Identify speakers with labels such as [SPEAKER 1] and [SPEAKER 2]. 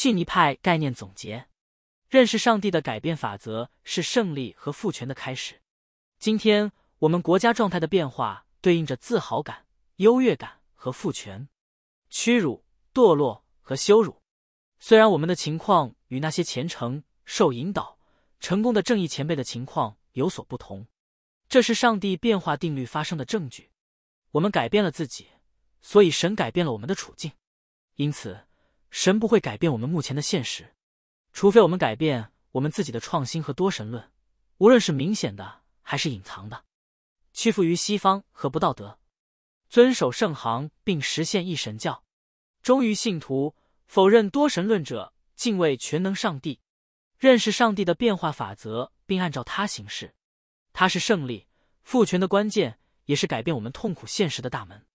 [SPEAKER 1] 逊尼派概念总结：认识上帝的改变法则是胜利和赋权的开始。今天我们国家状态的变化对应着自豪感、优越感和赋权，屈辱、堕落和羞辱。虽然我们的情况与那些虔诚、受引导、成功的正义前辈的情况有所不同，这是上帝变化定律发生的证据。我们改变了自己，所以神改变了我们的处境。因此，神不会改变我们目前的现实，除非我们改变我们自己的创新和多神论，无论是明显的还是隐藏的。屈服于西方和不道德，遵守圣行并实现一神教，忠于信徒，否认多神论者，敬畏全能上帝，认识上帝的变化法则并按照它行事。它是胜利、赋权的关键，也是改变我们痛苦现实的大门。